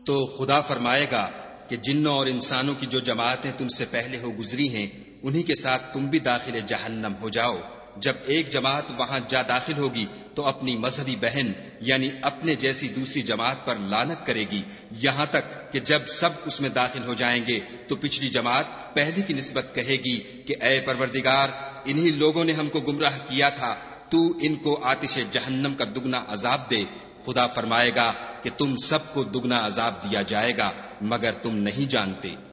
तो खुदा फरमाएगा कि जिन्नों और इंसानों की जो जमातें तुमसे पहले हो गुजरी हैं, उन्हीं के साथ तुम भी दाखिल जहन्नम हो जाओ। जब एक जमात वहां जा दाखिल होगी तो अपनी मजहबी बहन यानी अपने जैसी दूसरी जमात पर लानत करेगी, यहां तक कि जब सब उसमें दाखिल हो जाएंगे तो पिछली जमात पहली की निस्बत कहेगी कि ऐ परवरदिगार, इन्हीं लोगों ने हमको गुमराह किया था, तू इनको आतिश जहन्नम का दुगना अजाब दे। खुदा फरमाएगा कि तुम सबको दुगना अजाब दिया जाएगा, मगर तुम नहीं जानते।